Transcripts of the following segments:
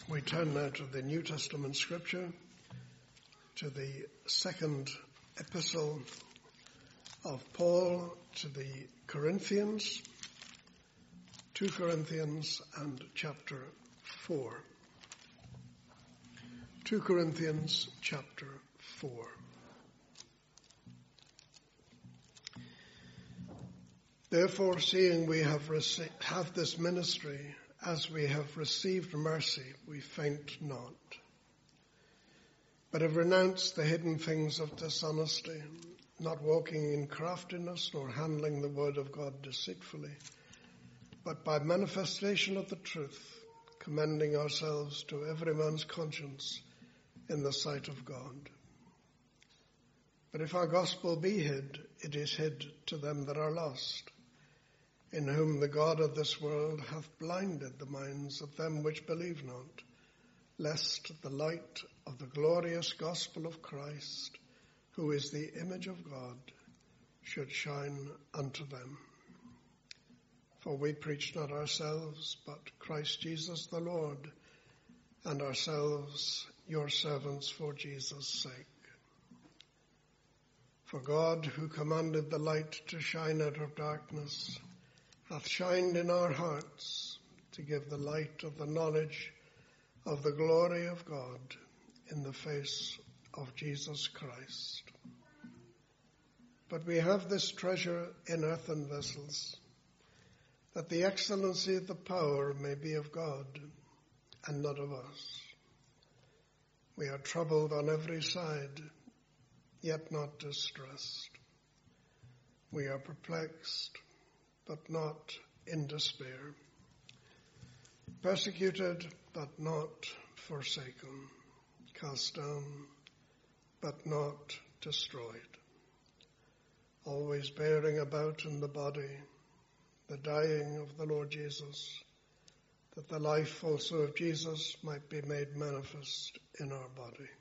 We turn now to the New Testament scripture, to the second epistle of Paul to the Corinthians, 2 Corinthians and chapter 4. 2 Corinthians chapter 4. Therefore, seeing we have this ministry, as we have received mercy, we faint not, but have renounced the hidden things of dishonesty, not walking in craftiness, nor handling the word of God deceitfully, but by manifestation of the truth, commending ourselves to every man's conscience in the sight of God. But if our gospel be hid, it is hid to them that are lost, in whom the God of this world hath blinded the minds of them which believe not, lest the light of the glorious gospel of Christ, who is the image of God, should shine unto them. For we preach not ourselves, but Christ Jesus the Lord, and ourselves your servants for Jesus' sake. For God, who commanded the light to shine out of darkness, hath shined in our hearts to give the light of the knowledge of the glory of God in the face of Jesus Christ. But we have this treasure in earthen vessels, that the excellency of the power may be of God and not of us. We are troubled on every side, yet not distressed. We are perplexed, but not in despair. Persecuted, but not forsaken. Cast down, but not destroyed. Always bearing about in the body the dying of the Lord Jesus, that the life also of Jesus might be made manifest in our body.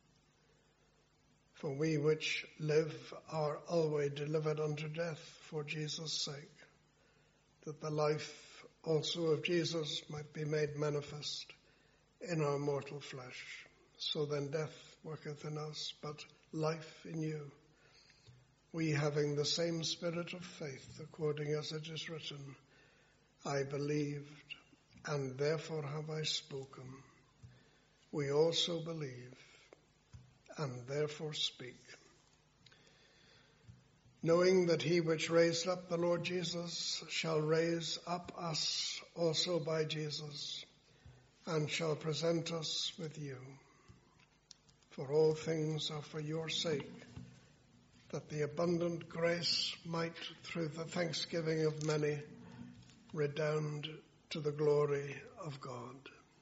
For we which live are always delivered unto death for Jesus' sake, that the life also of Jesus might be made manifest in our mortal flesh. So then death worketh in us, but life in you. We having the same spirit of faith, according as it is written, I believed, and therefore have I spoken. We also believe, and therefore speak. Knowing that he which raised up the Lord Jesus shall raise up us also by Jesus, and shall present us with you. For all things are for your sake, that the abundant grace might, through the thanksgiving of many, redound to the glory of God.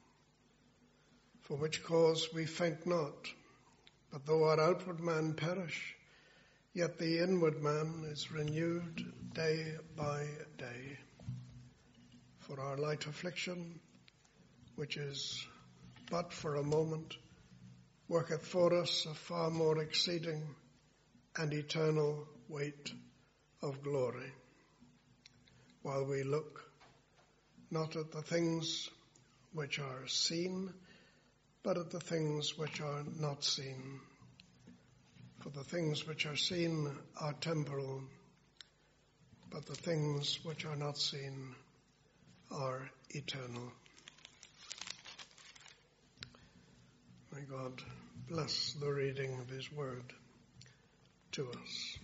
For which cause we faint not, but though our outward man perish, yet the inward man is renewed day by day. For our light affliction, which is but for a moment, worketh for us a far more exceeding and eternal weight of glory, while we look not at the things which are seen, but at the things which are not seen. For the things which are seen are temporal, but the things which are not seen are eternal. May God bless the reading of his word to us.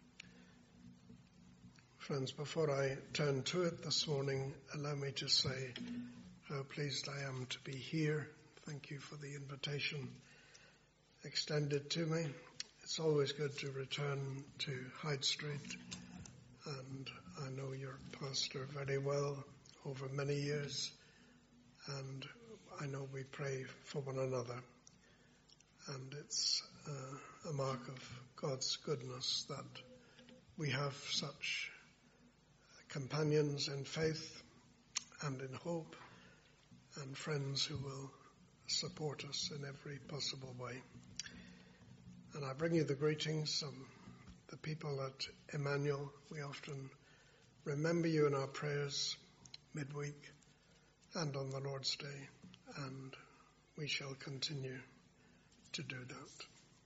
Friends, before I turn to it this morning, allow me to say how pleased I am to be here. Thank you for the invitation extended to me. It's always good to return to Hyde Street, and I know your pastor very well over many years, and I know we pray for one another, and it's a mark of God's goodness that we have such companions in faith and in hope, and friends who will support us in every possible way. And I bring you the greetings of the people at Emmanuel. We often remember you in our prayers midweek and on the Lord's Day. And we shall continue to do that.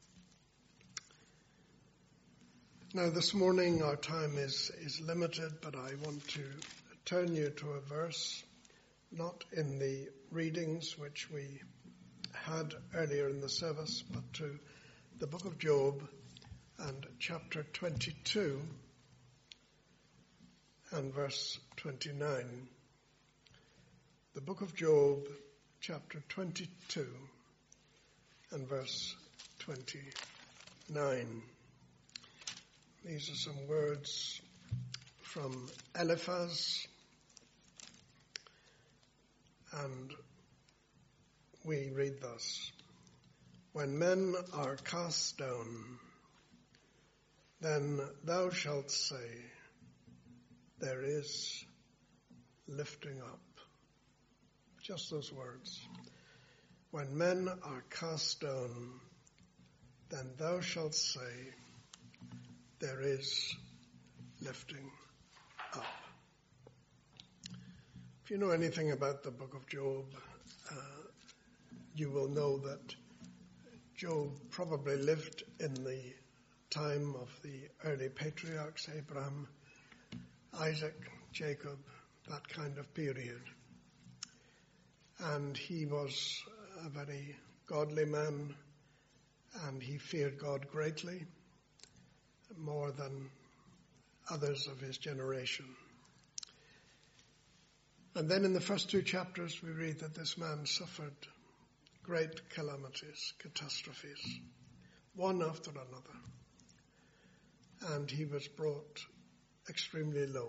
Now this morning our time is limited, but I want to turn you to a verse, not in the readings which we had earlier in the service, but to the book of Job and chapter 22 and verse 29. The book of Job, chapter 22 and verse 29. These are some words from Eliphaz, and we read thus: When men are cast down, then thou shalt say, there is lifting up. Just those words. When men are cast down, then thou shalt say, there is lifting up. If you know anything about the book of Job, you will know that Job probably lived in the time of the early patriarchs, Abraham, Isaac, Jacob, that kind of period. And he was a very godly man, and he feared God greatly, more than others of his generation. And then in the first two chapters we read that this man suffered great calamities, catastrophes, one after another. And he was brought extremely low.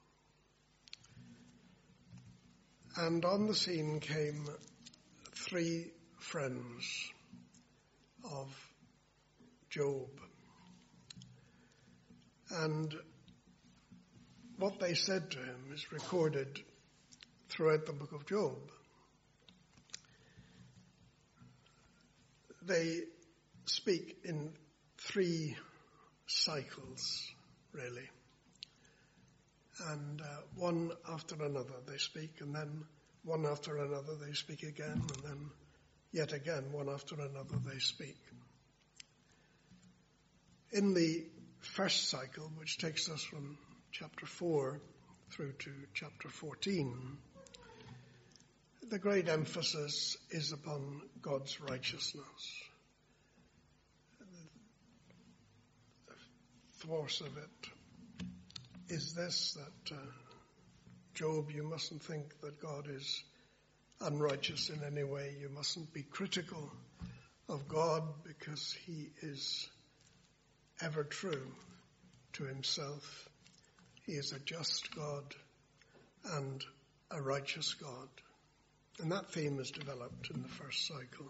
And on the scene came three friends of Job. And what they said to him is recorded throughout the book of Job. They speak in three cycles, really. And one after another they speak, and then one after another they speak again, and then yet again one after another they speak. In the first cycle, which takes us from chapter 4 through to chapter 14, the great emphasis is upon God's righteousness. The force of it is this, that Job, you mustn't think that God is unrighteous in any way. You mustn't be critical of God, because he is ever true to himself. He is a just God and a righteous God. And that theme is developed in the first cycle.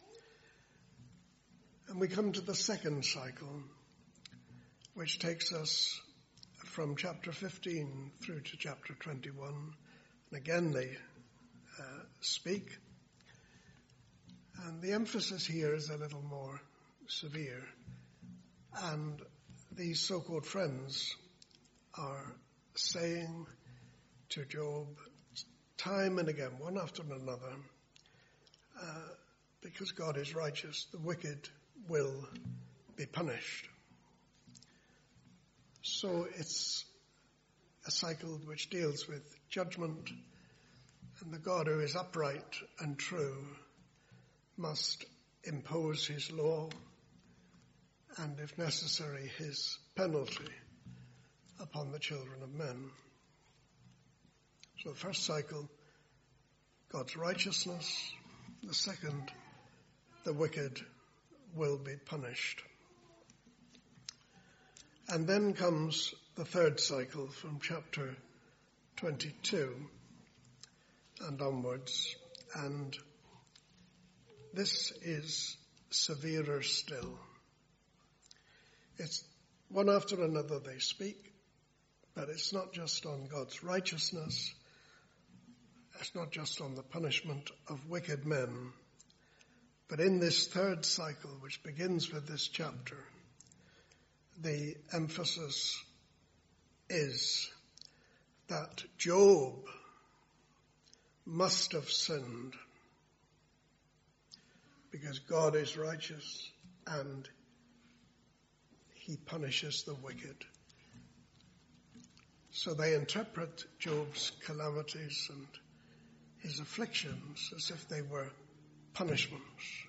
And we come to the second cycle, which takes us from chapter 15 through to chapter 21. And again they speak. And the emphasis here is a little more severe. And these so-called friends are saying to Job time and again, one after another, because God is righteous, the wicked will be punished. So it's a cycle which deals with judgment, and the God who is upright and true must impose his law and, if necessary, his penalty upon the children of men. So the first cycle, God's righteousness. The second, the wicked will be punished. And then comes the third cycle from chapter 22 and onwards. And this is severer still. It's one after another they speak, but it's not just on God's righteousness. It's not just on the punishment of wicked men. But in this third cycle, which begins with this chapter, the emphasis is that Job must have sinned because God is righteous and he punishes the wicked. So they interpret Job's calamities and his afflictions as if they were punishments.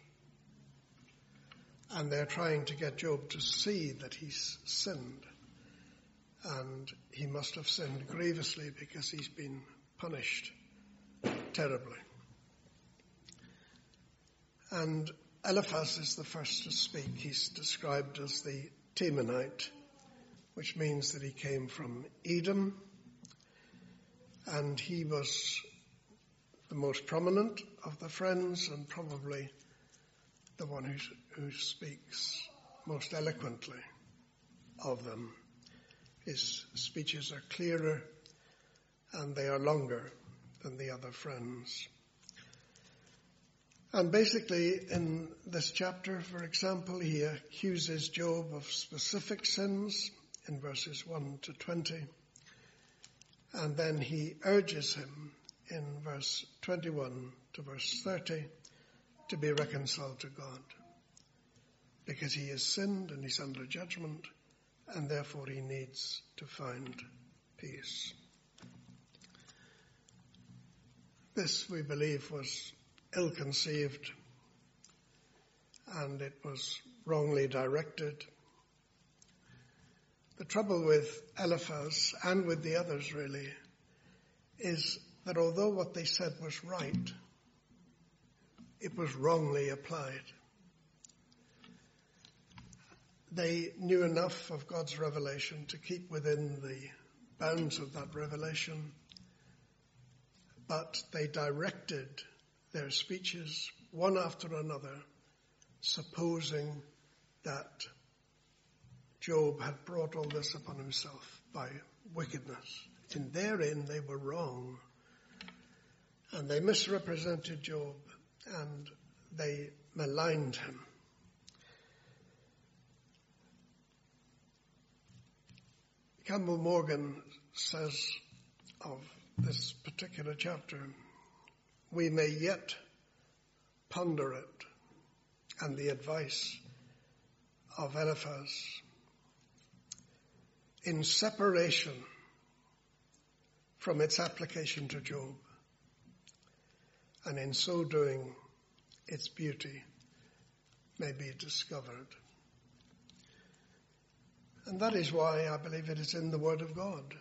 And they're trying to get Job to see that he's sinned. And he must have sinned grievously because he's been punished terribly. And Eliphaz is the first to speak. He's described as the Temanite, which means that he came from Edom. And he was the most prominent of the friends and probably the one who speaks most eloquently of them. His speeches are clearer and they are longer than the other friends. And basically in this chapter, for example, he accuses Job of specific sins in verses 1 to 20. And then he urges him in verse 21 to verse 30 to be reconciled to God, because he has sinned and he's under judgment, and therefore he needs to find peace. This, we believe, was ill-conceived, and it was wrongly directed. The trouble with Eliphaz, and with the others really, is that although what they said was right, it was wrongly applied. They knew enough of God's revelation to keep within the bounds of that revelation, but they directed their speeches one after another, supposing that Job had brought all this upon himself by wickedness. And therein they were wrong. And they misrepresented Job and they maligned him. Campbell Morgan says of this particular chapter, we may yet ponder it and the advice of Eliphaz in separation from its application to Job, and in so doing its beauty may be discovered. And that is why I believe it is in the Word of God,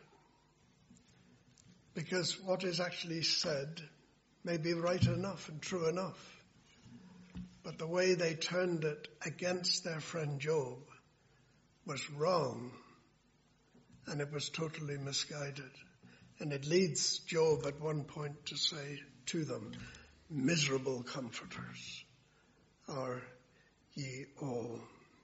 because what is actually said may be right enough and true enough, but the way they turned it against their friend Job was wrong, and it was totally misguided. And it leads Job at one point to say to them, miserable comforters are ye all.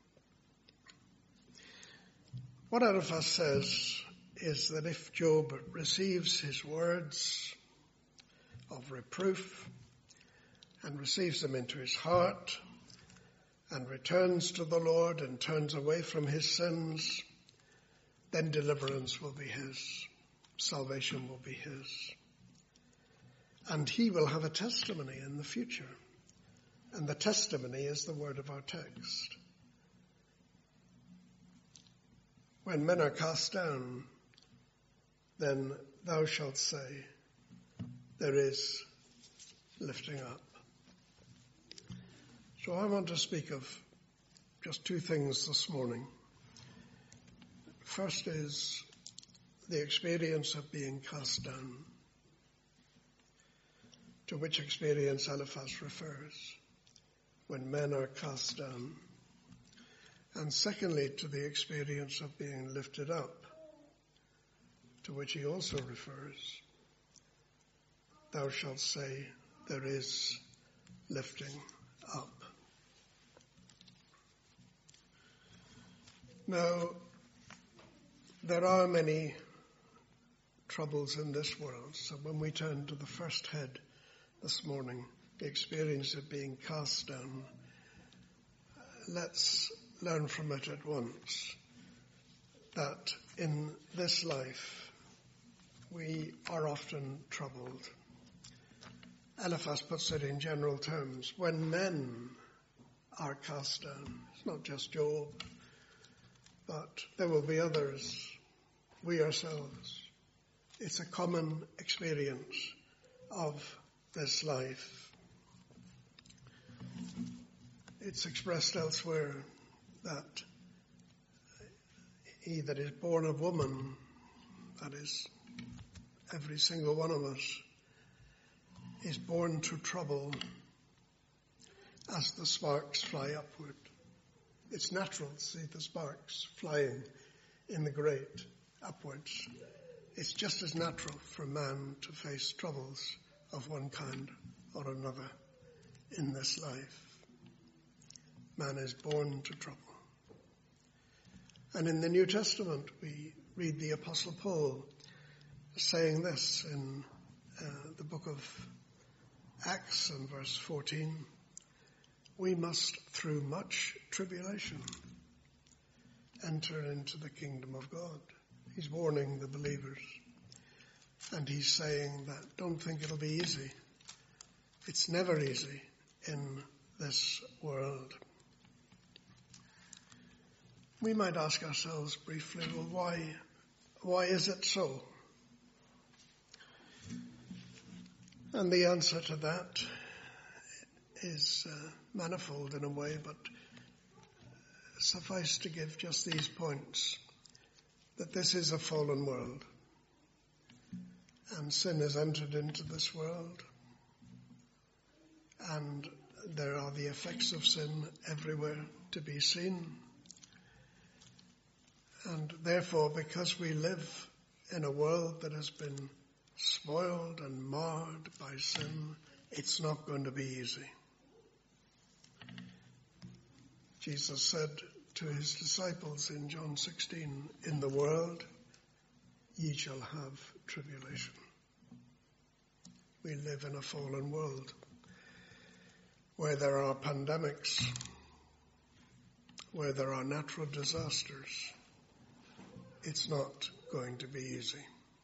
What Eliphaz says is that if Job receives his words of reproof and receives them into his heart and returns to the Lord and turns away from his sins, then deliverance will be his. Salvation will be his. And he will have a testimony in the future. And the testimony is the word of our text. When men are cast down, then thou shalt say, there is lifting up. So I want to speak of just two things this morning. First is the experience of being cast down, to which experience Eliphaz refers, when men are cast down. And secondly, to the experience of being lifted up, to which he also refers. Thou shalt say, there is lifting up. Now, there are many troubles in this world. So when we turn to the first head this morning, the experience of being cast down, let's learn from it at once that in this life we are often troubled. Eliphaz puts it in general terms. When men are cast down. It's not just Job, but there will be others, we ourselves. It's a common experience of this life. It's expressed elsewhere that he that is born of woman, that is, every single one of us, is born to trouble as the sparks fly upward. It's natural to see the sparks flying in the grate upwards. It's just as natural for man to face troubles of one kind or another in this life. Man is born to trouble. And in the New Testament, we read the Apostle Paul saying this in the book of Acts and verse 14. We must, through much tribulation, enter into the kingdom of God. He's warning the believers. And he's saying that don't think it'll be easy. It's never easy in this world. We might ask ourselves briefly, well, why is it so? And the answer to that is manifold in a way, but suffice to give just these points. That this is a fallen world, and sin has entered into this world, and there are the effects of sin everywhere to be seen. And therefore, because we live in a world that has been spoiled and marred by sin, it's not going to be easy. Jesus said to his disciples in John 16, in the world ye shall have tribulation. We live in a fallen world where there are pandemics, where there are natural disasters. It's not going to be easy.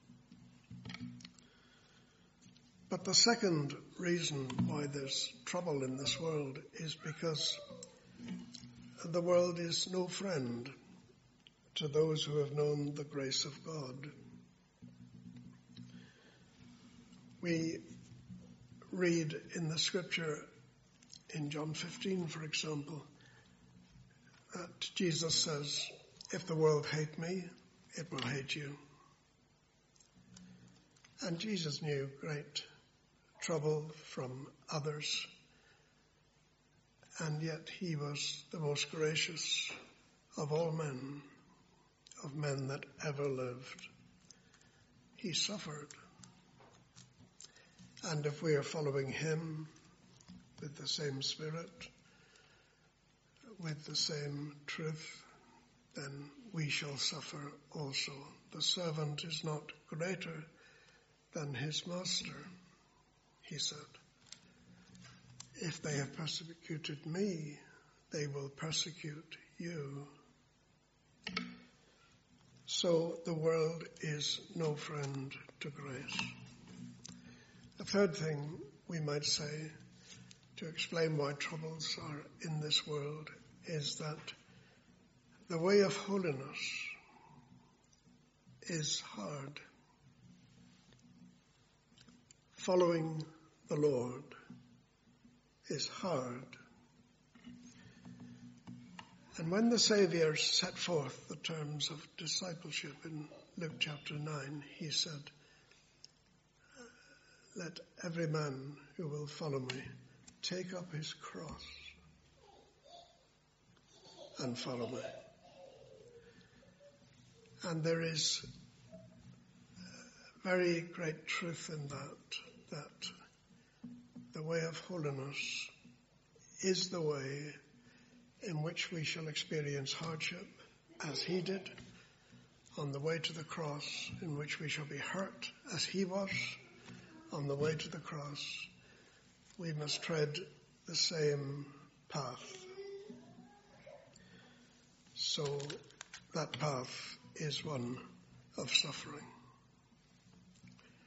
But the second reason why there's trouble in this world is because the world is no friend to those who have known the grace of God. We read in the scripture in John 15, for example, that Jesus says, if the world hate me, it will hate you. And Jesus knew great trouble from others, and yet he was the most gracious of all men, of men that ever lived. He suffered. And if we are following him with the same spirit, with the same truth, then we shall suffer also. The servant is not greater than his master, he said. If they have persecuted me, they will persecute you. So the world is no friend to grace. The third thing we might say to explain why troubles are in this world is that the way of holiness is hard. Following the Lord is hard. And when the Saviour set forth the terms of discipleship in Luke chapter 9, he said, let every man who will follow me take up his cross and follow me. And there is very great truth in that the way of holiness is the way in which we shall experience hardship, as he did, on the way to the cross, in which we shall be hurt, as he was, on the way to the cross. We must tread the same path. So that path is one of suffering.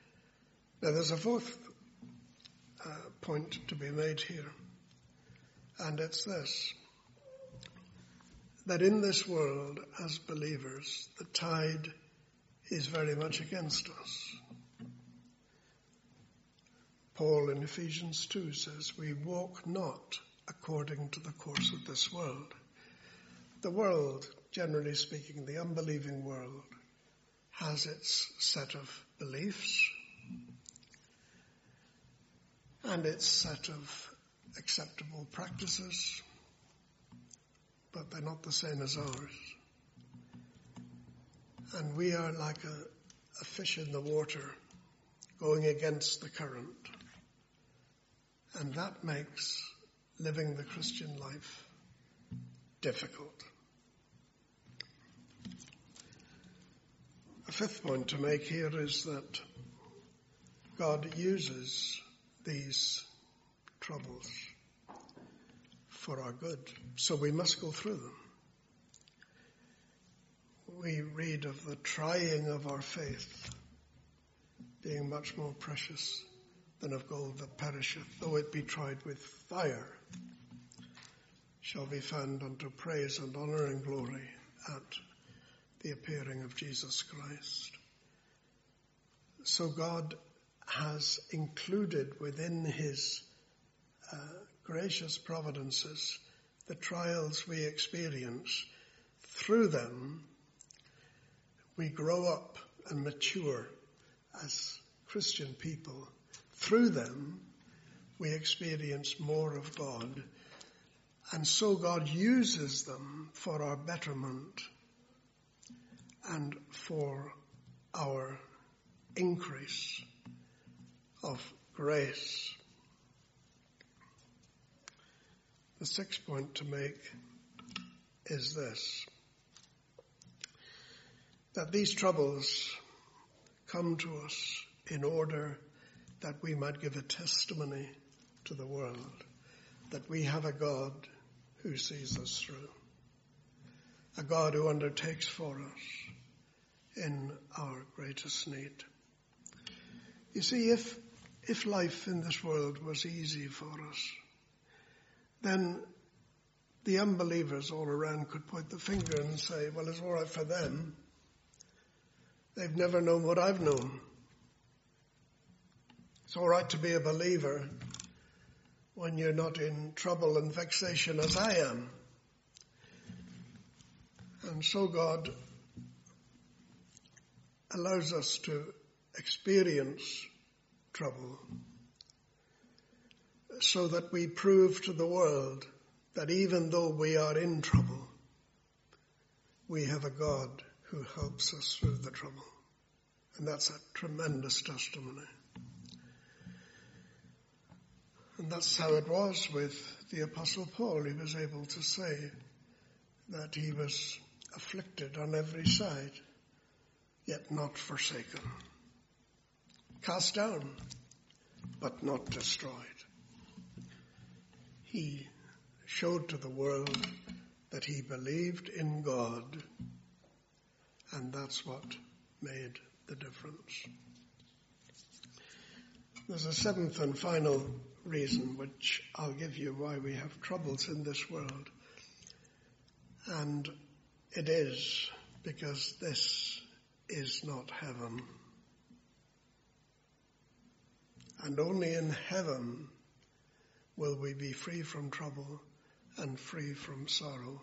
Now there's a fourth point to be made here, And it's this, that in this world, as believers, the tide is very much against us. Paul in Ephesians 2 says, we walk not according to the course of this world. The world, generally speaking, the unbelieving world, has its set of beliefs and its set of acceptable practices, but they're not the same as ours. And we are like a fish in the water going against the current. And that makes living the Christian life difficult. A fifth point to make here is that God uses these troubles for our good, so we must go through them. We read of the trying of our faith being much more precious than of gold that perisheth, though it be tried with fire, shall be found unto praise and honor and glory at the appearing of Jesus Christ. So God has included within his gracious providences the trials we experience. Through them, we grow up and mature as Christian people. Through them, we experience more of God. And so God uses them for our betterment and for our increase of grace. The sixth point to make is this, that these troubles come to us in order that we might give a testimony to the world that we have a God who sees us through, a God who undertakes for us in our greatest need. You see, if life in this world was easy for us, then the unbelievers all around could point the finger and say, well, it's all right for them. They've never known what I've known. It's all right to be a believer when you're not in trouble and vexation as I am. And so God allows us to experience trouble so that we prove to the world that even though we are in trouble, we have a God who helps us through the trouble. And that's a tremendous testimony. And that's how it was with the Apostle Paul. He was able to say that he was afflicted on every side, yet not forsaken. Cast down, but not destroyed. He showed to the world that he believed in God, and that's what made the difference. There's a seventh and final reason which I'll give you why we have troubles in this world. And it is because this is not heaven. And only in heaven will we be free from trouble and free from sorrow.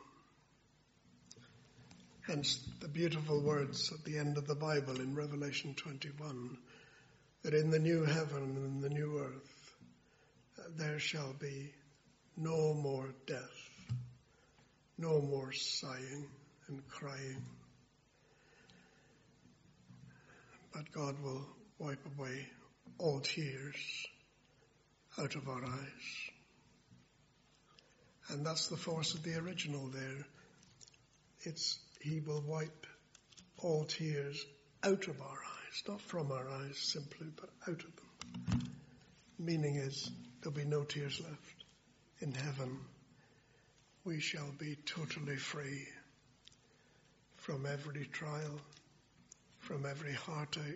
Hence the beautiful words at the end of the Bible in Revelation 21, that in the new heaven and in the new earth there shall be no more death, no more sighing and crying, but God will wipe away all tears out of our eyes. And that's the force of the original there. He will wipe all tears out of our eyes, not from our eyes simply, but out of them. Meaning is, there'll be no tears left. In heaven, we shall be totally free from every trial, from every heartache,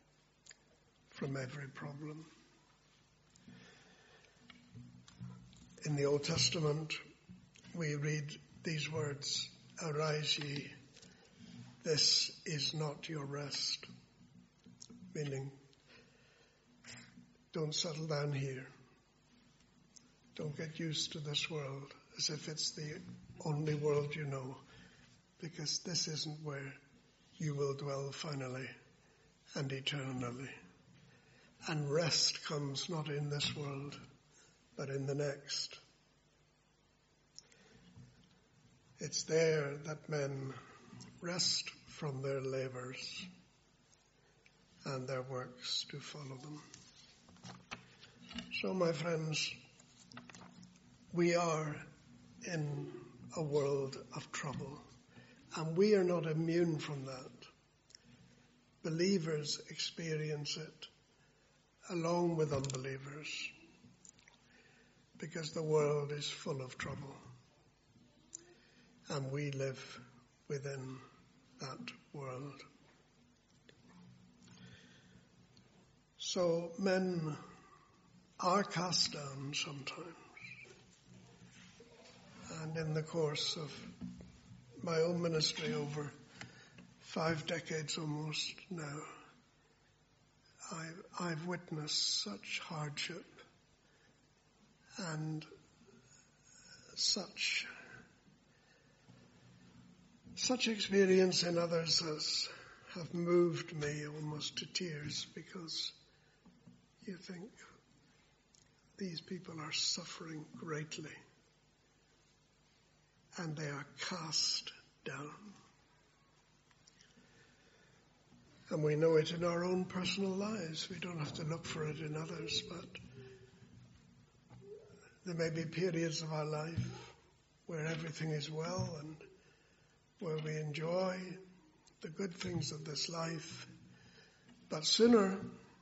from every problem. In the Old Testament, we read these words, "Arise ye, this is not your rest." Meaning, don't settle down here. Don't get used to this world as if it's the only world you know, because this isn't where you will dwell finally and eternally. And rest comes not in this world, but in the next. It's there that men rest from their labors and their works to follow them. So, my friends, we are in a world of trouble, and we are not immune from that. Believers experience it along with unbelievers, because the world is full of trouble, and we live within that world. So men are cast down sometimes. And in the course of my own ministry over 5 decades almost now, I've witnessed such hardship and such experience in others as have moved me almost to tears, because you think these people are suffering greatly and they are cast down. And we know it in our own personal lives. We don't have to look for it in others, but there may be periods of our life where everything is well and where we enjoy the good things of this life. But sooner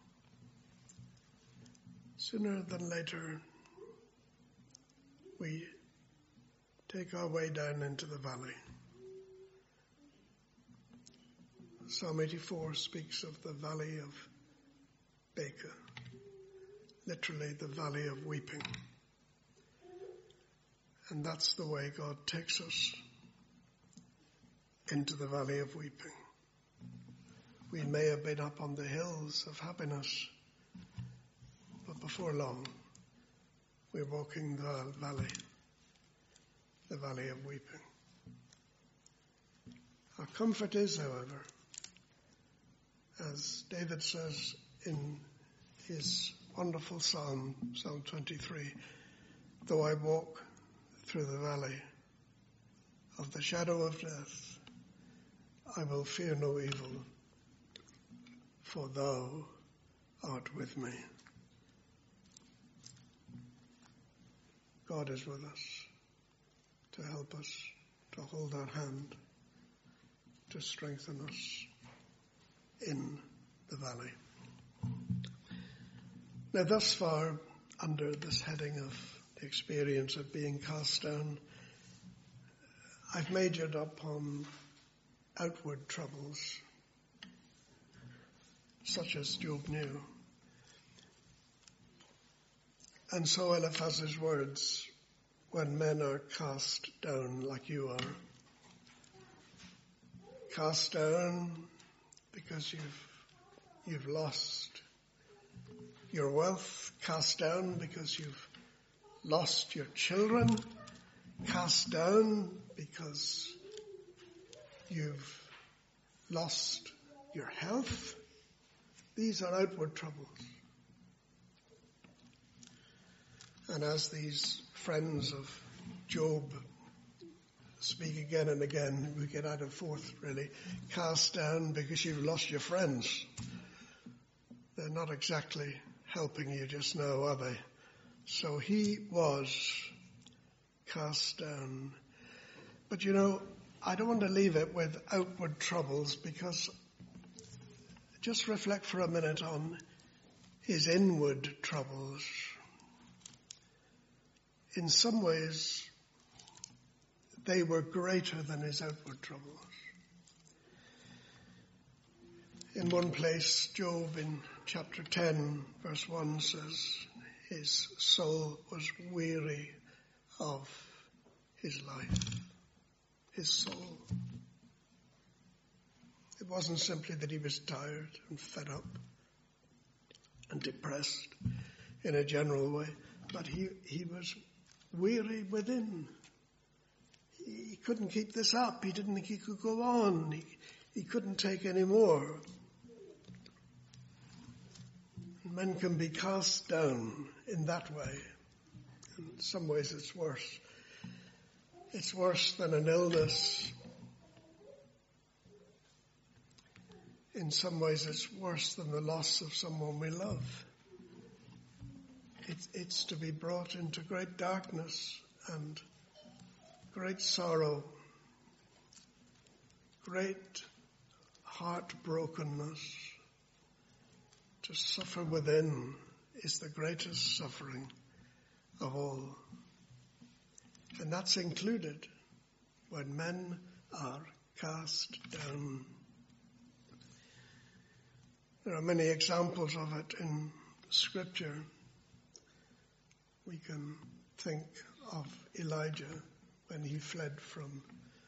than later, we take our way down into the valley. Psalm 84 speaks of the valley of Baca, literally the valley of weeping. And that's the way God takes us, into the valley of weeping. We may have been up on the hills of happiness, but before long, we're walking the valley of weeping. Our comfort is, however, as David says in his wonderful Psalm 23, though I walk through the valley of the shadow of death, I will fear no evil, for thou art with me. God is with us to help us, to hold our hand, to strengthen us in the valley. Now, thus far, under this heading of the experience of being cast down, I've majored upon outward troubles, such as Job knew. And so Eliphaz's words, when men are cast down like you are, cast down because you've lost your wealth, cast down because you've lost your children, cast down because you've lost your health. These are outward troubles. And as these friends of Job speak again and again, we get out of fourth really, cast down because you've lost your friends. They're not exactly helping you just now, are they? So he was cast down. But you know, I don't want to leave it with outward troubles, because just reflect for a minute on his inward troubles. In some ways, they were greater than his outward troubles. In one place, Job in chapter 10, verse 1 says, his soul was weary of his life, his soul. It wasn't simply that he was tired and fed up and depressed in a general way, but he was weary within. He couldn't keep this up. He didn't think he could go on. He couldn't take any more. Men can be cast down in that way. In some ways it's worse. It's worse than an illness. In some ways it's worse than the loss of someone we love. It's to be brought into great darkness and great sorrow, great heartbrokenness. To suffer within is the greatest suffering of all. And that's included when men are cast down. There are many examples of it in Scripture. We can think of Elijah when he fled from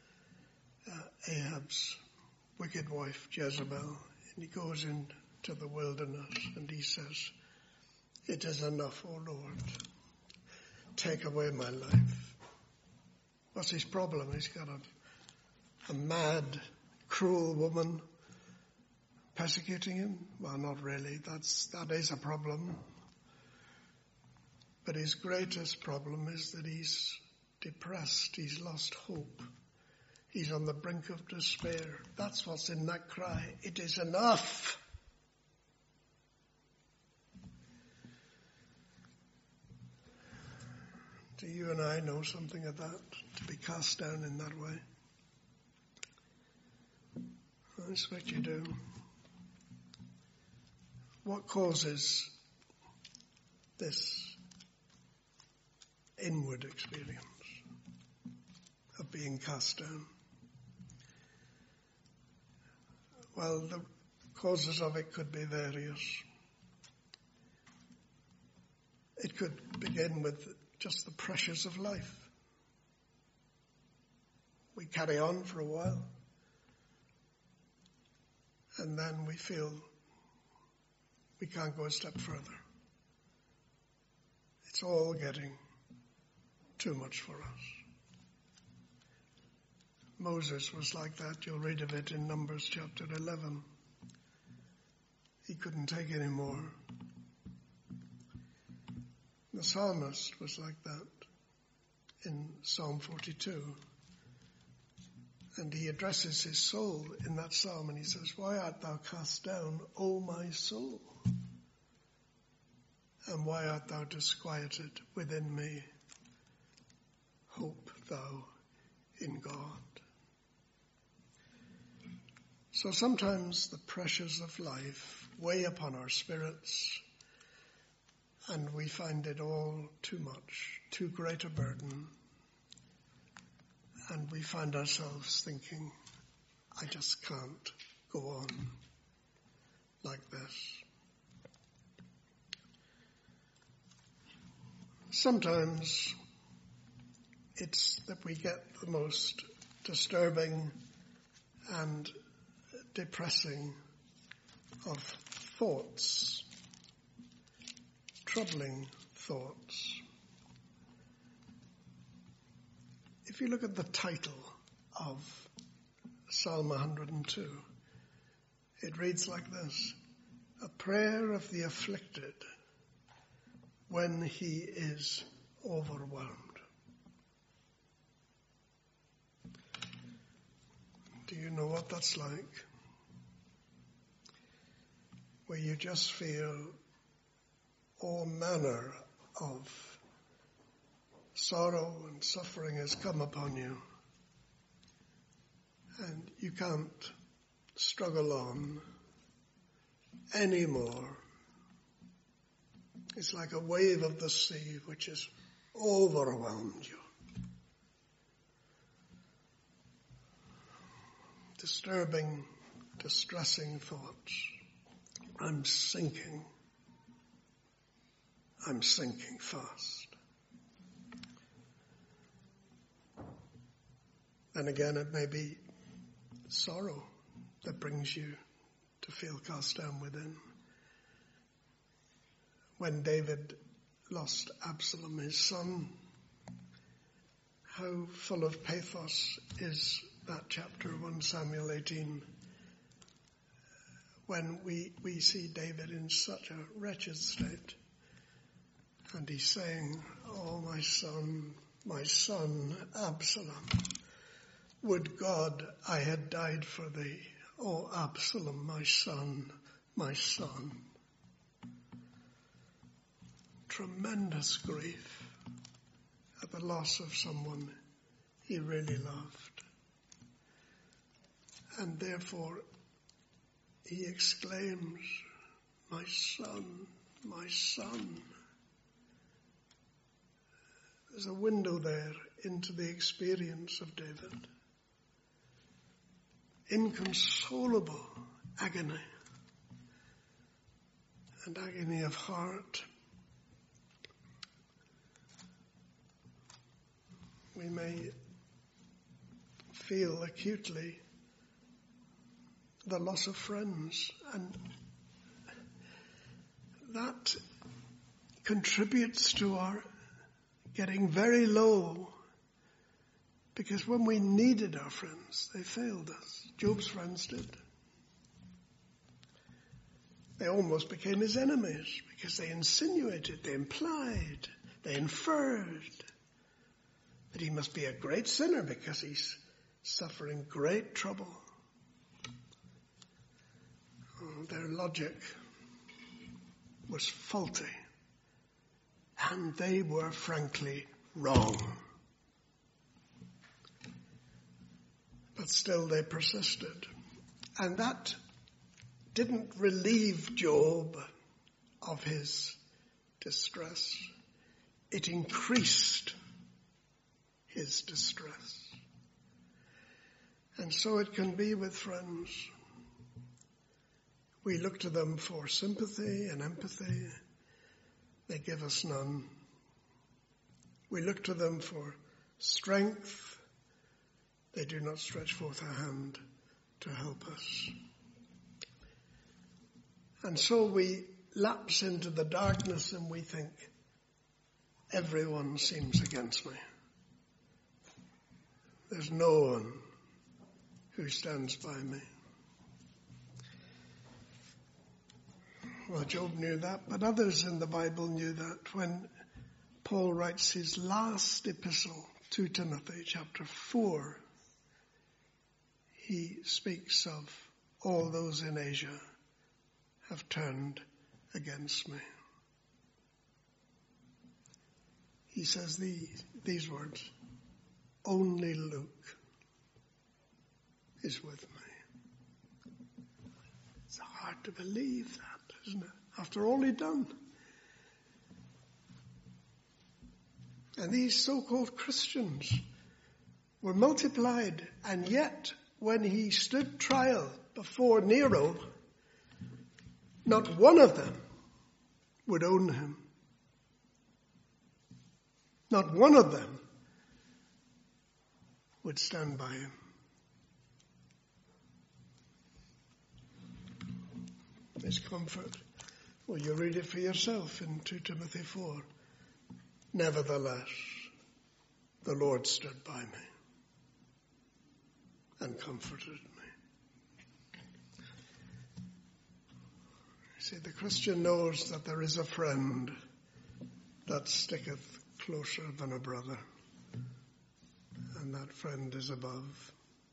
Ahab's wicked wife Jezebel, and he goes into the wilderness and he says, "It is enough, O Lord. Take away my life." What's his problem? He's got a mad, cruel woman persecuting him? Well, not really. That is a problem. But his greatest problem is that he's depressed. He's lost hope. He's on the brink of despair. That's what's in that cry. It is enough. Do you and I know something of that? To be cast down in that way? I expect you do. What causes this inward experience of being cast down? Well, the causes of it could be various. It could begin with just the pressures of life. We carry on for a while, and then we feel we can't go a step further. It's all getting too much for us. Moses was like that. You'll read of it in Numbers chapter 11. He couldn't take any more. The psalmist was like that in Psalm 42. And he addresses his soul in that psalm and he says, "Why art thou cast down, O my soul? And why art thou disquieted within me? Hope thou in God." So sometimes the pressures of life weigh upon our spirits and we find it all too much, too great a burden. And we find ourselves thinking, I just can't go on like this. Sometimes it's that we get the most disturbing and depressing of thoughts, troubling thoughts. If you look at the title of Psalm 102, it reads like this: a prayer of the afflicted when he is overwhelmed. Do you know what that's like? Where you just feel all manner of sorrow and suffering has come upon you, and you can't struggle on anymore. It's like a wave of the sea which has overwhelmed you. Disturbing, distressing thoughts. I'm sinking fast. And again, it may be sorrow that brings you to feel cast down within. When David lost Absalom, his son, how full of pathos is that chapter, 1 Samuel 18, when we see David in such a wretched state. And he's saying, "Oh, my son, Absalom, would God I had died for thee. Oh, Absalom, my son, my son." Tremendous grief at the loss of someone he really loved. And therefore he exclaims, "My son, my son." There's a window there into the experience of David. Inconsolable agony, and agony of heart. We may feel acutely the loss of friends, and that contributes to our getting very low, because when we needed our friends, they failed us. Job's friends did. They almost became his enemies because they insinuated, they implied, they inferred that he must be a great sinner because he's suffering great trouble. Oh, their logic was faulty, and they were frankly wrong. But still they persisted. And that didn't relieve Job of his distress. It increased his distress. And so it can be with friends. We look to them for sympathy and empathy. They give us none. We look to them for strength. They do not stretch forth a hand to help us. And so we lapse into the darkness and we think, everyone seems against me. There's no one who stands by me. Well, Job knew that, but others in the Bible knew that. When Paul writes his last epistle to Timothy, chapter 4, he speaks of all those in Asia have turned against me. He says these words, "Only Luke is with me." It's hard to believe that, isn't it? After all he'd done. And these so-called Christians were multiplied, and yet when he stood trial before Nero, not one of them would own him. Not one of them would stand by him. His comfort. Well, you read it for yourself in 2 Timothy 4. "Nevertheless, the Lord stood by me and comforted me." You see, the Christian knows that there is a friend that sticketh closer than a brother, and that friend is above.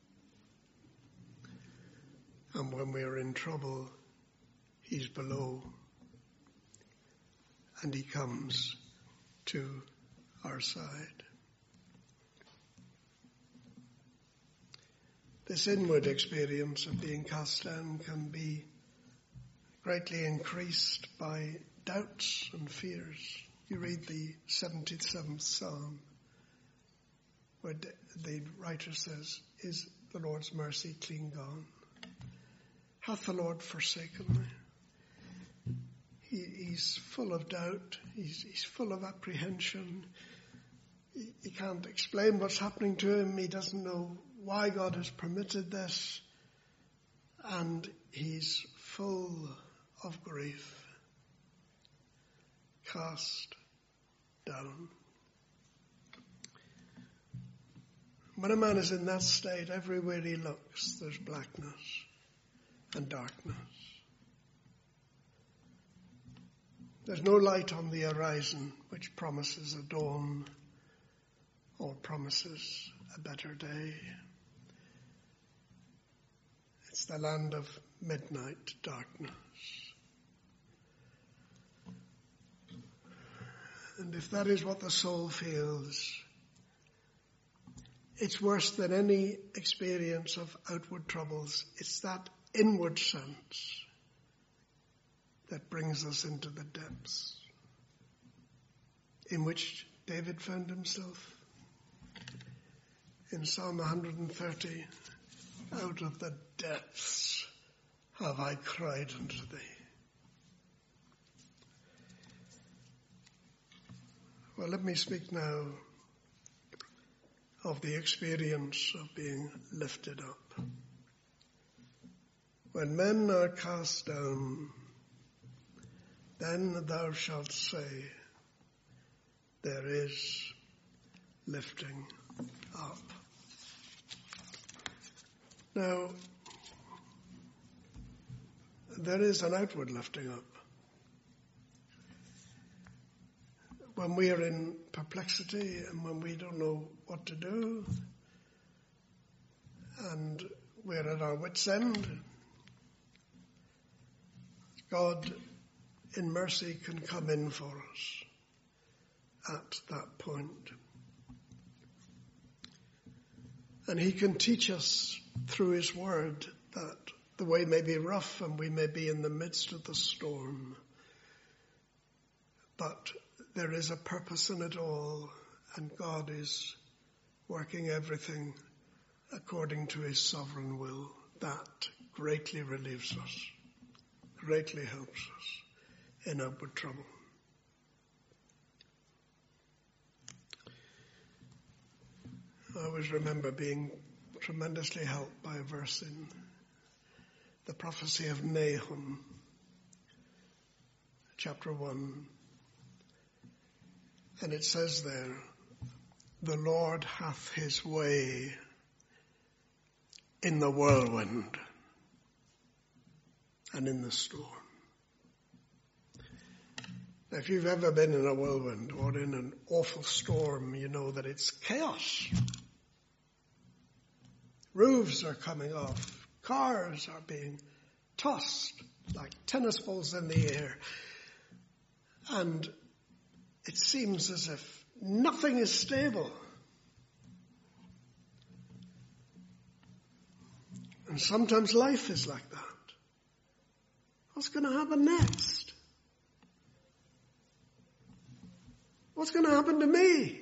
And when we are in trouble, he's below, and he comes to our side. This inward experience of being cast down can be greatly increased by doubts and fears. You read the 77th Psalm, where the writer says, "Is the Lord's mercy clean gone? Hath the Lord forsaken me?" He's full of doubt. He's full of apprehension. He can't explain what's happening to him. He doesn't know why God has permitted this. And he's full of grief, cast down. When a man is in that state, everywhere he looks, there's blackness and darkness. There's no light on the horizon which promises a dawn or promises a better day. It's the land of midnight darkness. And if that is what the soul feels, it's worse than any experience of outward troubles. It's that inward sense that brings us into the depths in which David found himself. In Psalm 130, out of the depths have I cried unto thee. Well, let me speak now of the experience of being lifted up. When men are cast down, then thou shalt say, there is lifting up. Now, there is an outward lifting up. When we are in perplexity and when we don't know what to do and we're at our wits' end, God in mercy can come in for us at that point. And he can teach us through his word that the way may be rough and we may be in the midst of the storm, but there is a purpose in it all, and God is working everything according to his sovereign will. That greatly relieves us, greatly helps us in outward trouble. I always remember being tremendously helped by a verse in the prophecy of Nahum, chapter 1. And it says there, the Lord hath his way in the whirlwind and in the storm. Now, if you've ever been in a whirlwind or in an awful storm, you know that it's chaos. Roofs are coming off. Cars are being tossed like tennis balls in the air. And it seems as if nothing is stable. And sometimes life is like that. What's going to happen next? What's going to happen to me?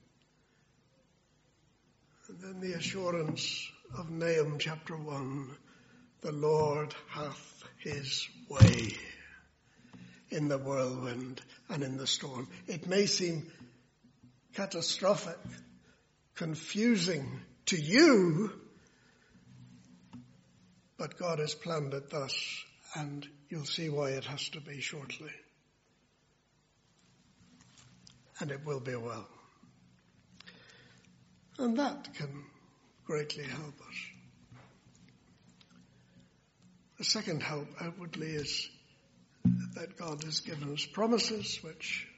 And then the assurance of Nahum chapter 1, the Lord hath his way in the whirlwind and in the storm. It may seem catastrophic, confusing to you, but God has planned it thus, and you'll see why it has to be shortly. And it will be well. And that can greatly help us. The second help outwardly is that God has given us promises which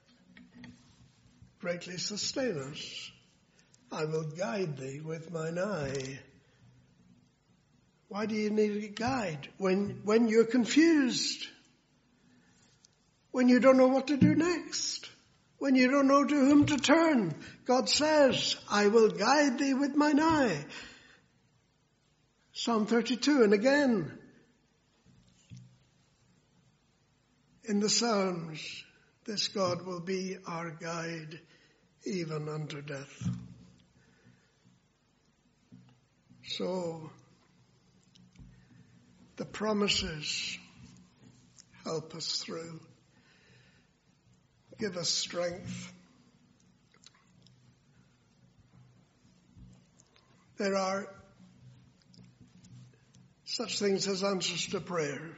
greatly sustain us. I will guide thee with mine eye. Why do you need a guide? When you're confused, when you don't know what to do next, when you don't know to whom to turn, God says, I will guide thee with mine eye. Psalm 32, and again, in the Psalms, this God will be our guide even unto death. So, the promises help us through, give us strength, There are such things as answers to prayer.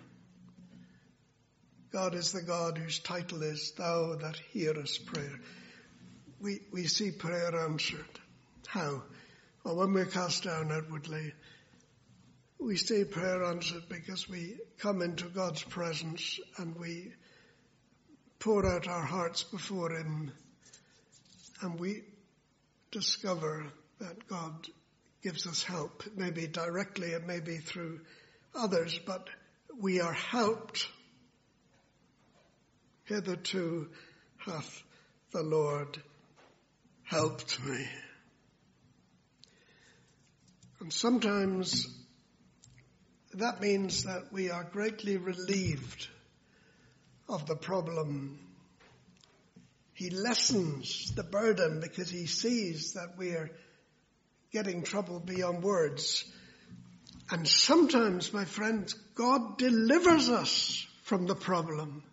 God is the God whose title is Thou that hearest prayer. We see prayer answered. How? Well, when we're cast down outwardly, we see prayer answered because we come into God's presence and we pour out our hearts before Him, and we discover that God gives us help. It may be directly, it may be through others, but we are helped. Hitherto hath the Lord helped me. And sometimes that means that we are greatly relieved of the problem. He lessens the burden because He sees that we are getting trouble beyond words. And sometimes, my friends, God delivers us from the problem.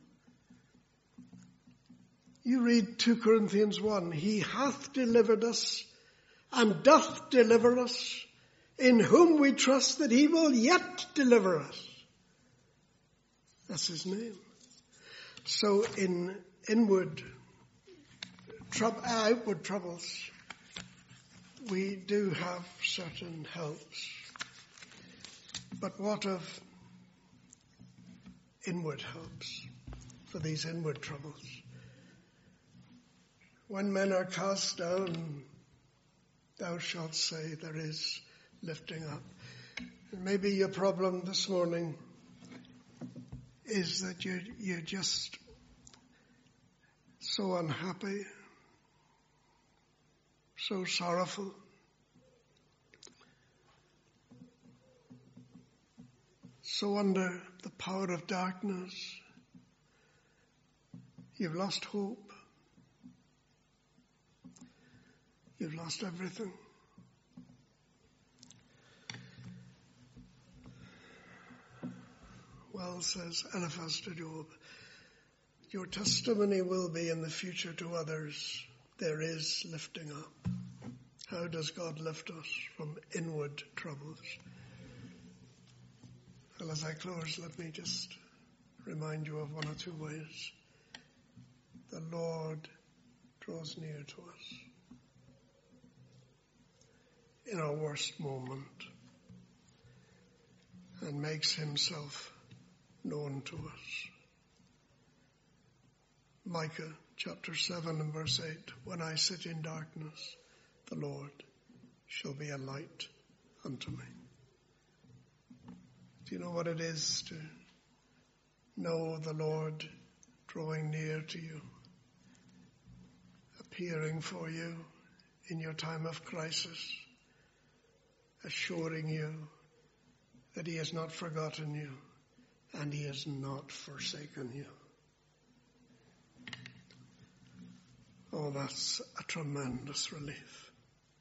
You read 2 Corinthians 1, He hath delivered us and doth deliver us, in whom we trust that He will yet deliver us. That's His name. So in outward troubles, we do have certain helps. But what of inward helps for these inward troubles? When men are cast down, thou shalt say there is lifting up. And maybe your problem this morning is that you're just so unhappy, so sorrowful. So under the power of darkness, you've lost hope. You've lost everything. Well, says Eliphaz to Job, your testimony will be in the future to others. There is lifting up. How does God lift us from inward troubles? Well, as I close, let me just remind you of one or two ways. The Lord draws near to us in our worst moment and makes Himself known to us. Micah chapter 7 and verse 8, when I sit in darkness, the Lord shall be a light unto me. Do you know what it is to know the Lord drawing near to you, appearing for you in your time of crisis, assuring you that He has not forgotten you and He has not forsaken you? Oh, that's a tremendous relief.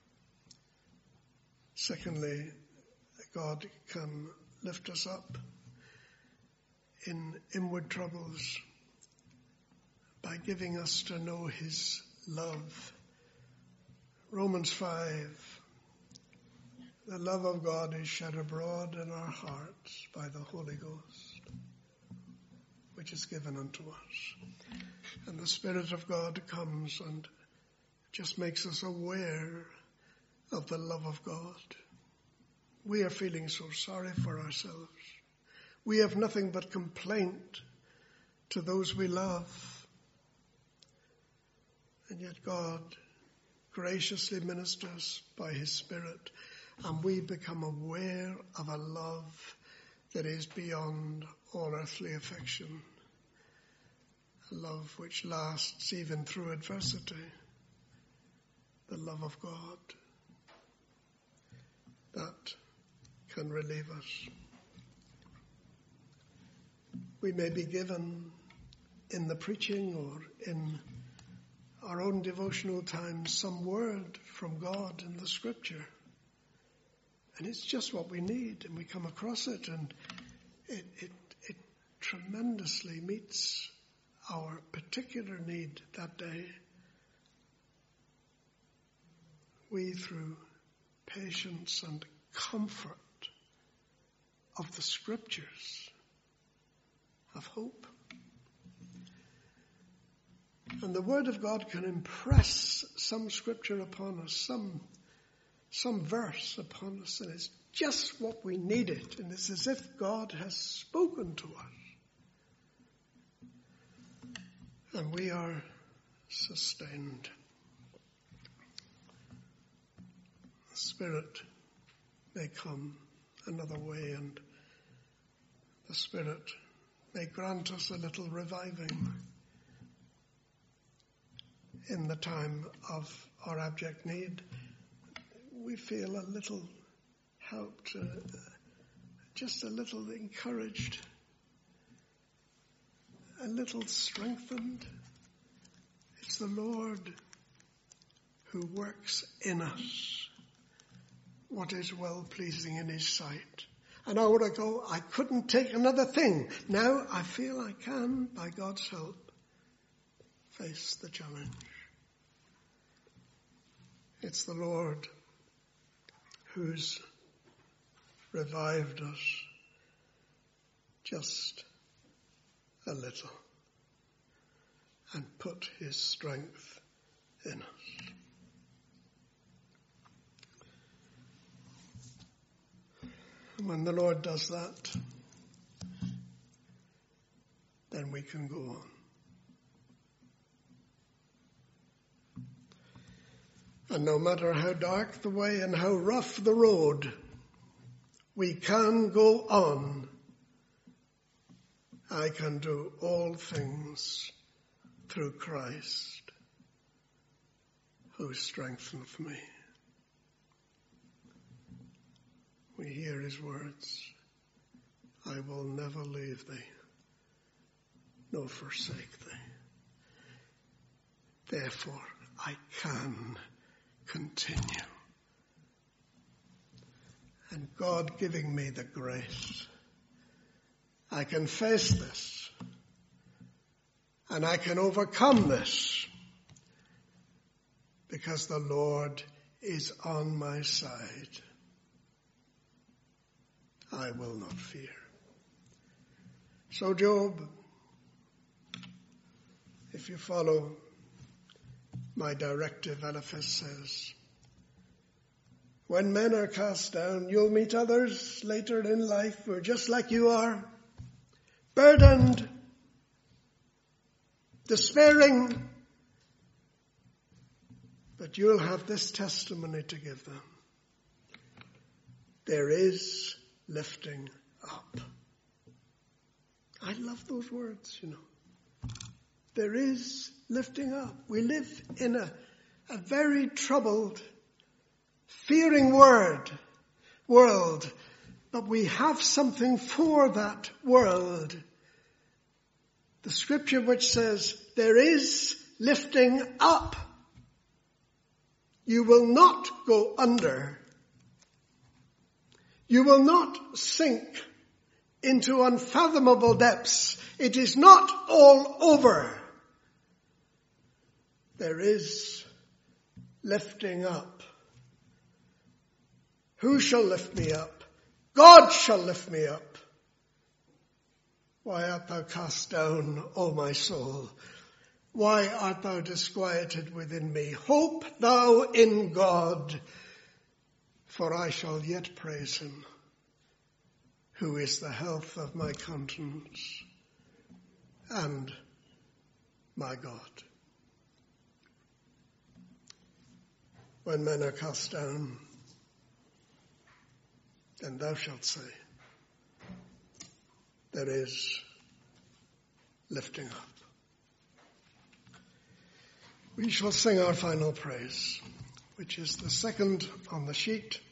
Secondly, God can lift us up in inward troubles by giving us to know His love. Romans 5, the love of God is shed abroad in our hearts by the Holy Ghost, which is given unto us. And the Spirit of God comes and just makes us aware of the love of God. We are feeling so sorry for ourselves. We have nothing but complaint to those we love. And yet God graciously ministers by His Spirit, and we become aware of a love that is beyond all earthly affection. A love which lasts even through adversity. The love of God that can relieve us. We may be given in the preaching or in our own devotional time some word from God in the Scripture. And it's just what we need, and we come across it, and it tremendously meets our particular need that day. We, through patience and comfort of the Scriptures, of hope. And the Word of God can impress some Scripture upon us, some verse upon us, and it's just what we needed. And it's as if God has spoken to us. And we are sustained. The Spirit may come another way, and the Spirit may grant us a little reviving in the time of our abject need. We feel a little helped, just a little encouraged, a little strengthened. It's the Lord who works in us what is well-pleasing in His sight. An hour ago, I couldn't take another thing. Now I feel I can, by God's help, face the challenge. It's the Lord who's revived us just a little and put His strength in us. And when the Lord does that, then we can go on. And no matter how dark the way and how rough the road, we can go on. I can do all things through Christ who strengtheneth me. We hear His words, I will never leave thee, nor forsake thee. Therefore, I can continue. And God giving me the grace, I can face this, and I can overcome this, because the Lord is on my side. I will not fear. So Job, if you follow my directive, Eliphaz says, when men are cast down, you'll meet others later in life who are just like you are, burdened, despairing, but you'll have this testimony to give them. There is lifting up. I love those words, you know. There is lifting up. We live in a very troubled, fearing world, but we have something for that world. The Scripture which says, there is lifting up. You will not go under. You will not sink into unfathomable depths. It is not all over. There is lifting up. Who shall lift me up? God shall lift me up. Why art thou cast down, O my soul? Why art thou disquieted within me? Hope thou in God, for I shall yet praise Him, who is the health of my countenance and my God. When men are cast down, then thou shalt say, there is lifting up. We shall sing our final praise, which is the second on the sheet.